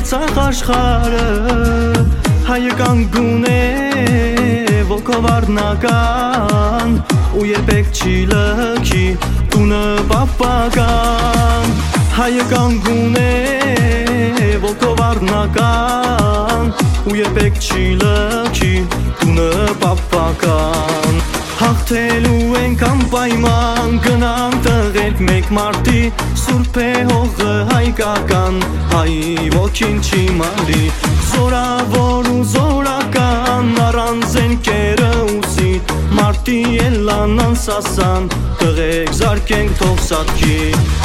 Արցախ աշխարհը հայկան գուն է ոգով առնական ու երբեք չի լքի տունը պապական հայկան գուն է ոգով առնական ու երբեք չի լքի տունը պապական հաղթելու ենք անպայման գնանք տղերք մեկ մարտի Սուրբ է հողը հայկական հայ ոգին չի մարի Զորավոր ու զորական առանց ընկերը ուսի Մարտի ելան անսասան տղերք զարկենք թող սատկի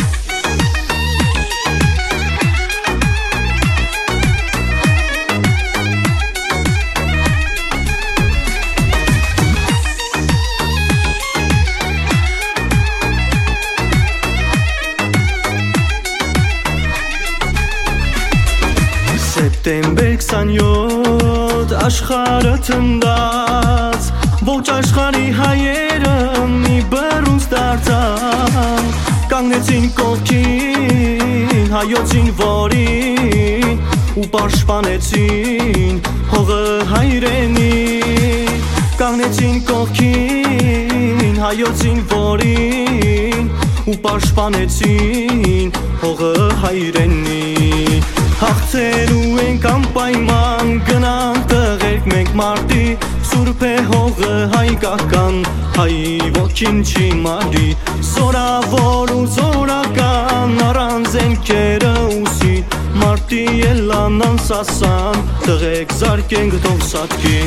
Սեպտեմբեր 27 աշխարհը թնդաց Ոչ աշխարհի հայերը մի բռունց դարձան Կանգնեցին կողքին հայոցին որին ու պաշտպանեցին հողը հայրենի Կանգնեցին կողքին հայոցին որին ու պաշտպանեցին հողը հայրենի Հաղթելու ենք անպայման գնանք տղերք մենք մարտի Սուրբ է հողը հայկական հայ ոգին չի մարի Զորավոր ու զորական առանց ընկերը ուսի Մարտի ելան անսասան տղերք զարկենք թող սատկի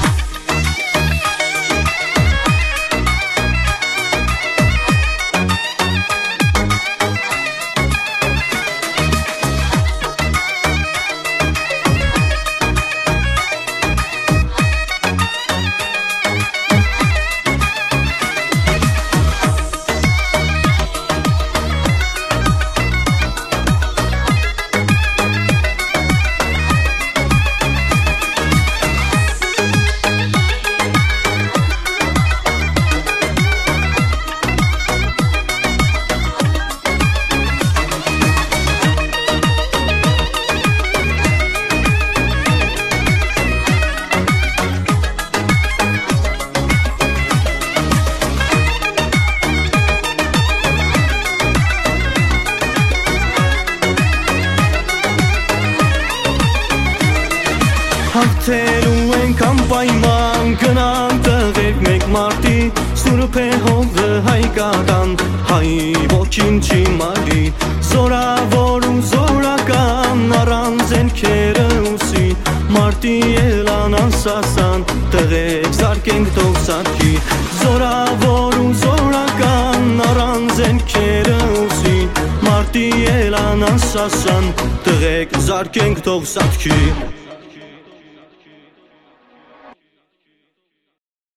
Հաղթելու ենք անպայման գնանք տղերք մեկ մարտի Սուրբ է հողը հայկական հայ ոգին չի մարի Զորավոր ու զորական առանց ընկերը ուսի Մարտի ելան անսասան տղերք զարկենք թող սատկի Զորավոր ու զորական առանց ընկերը ուսի Մարտի ելան անսասան տղերք զարկենք թող սատկի